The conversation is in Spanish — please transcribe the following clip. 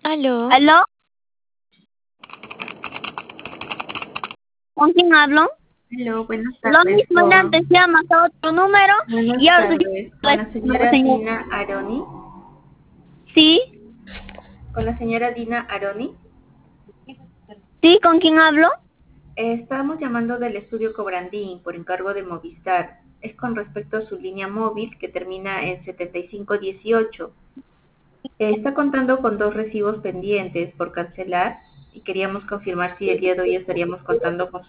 ¿Aló? ¿Aló? ¿Con quién hablo? Hello, buenas Lo tardes. mismo de antes, llamas a otro número y Buenas ahora estoy tardes. Con la llamando, señora señor. Dina Aroni. ¿Sí? Con la señora Dina Aroni. ¿Sí? ¿Con quién hablo? Estamos llamando del estudio Cobrandín por encargo de Movistar. Es con respecto a su línea móvil que termina en 7518. Está contando con 2 recibos pendientes por cancelar y queríamos confirmar si el día de hoy estaríamos contando con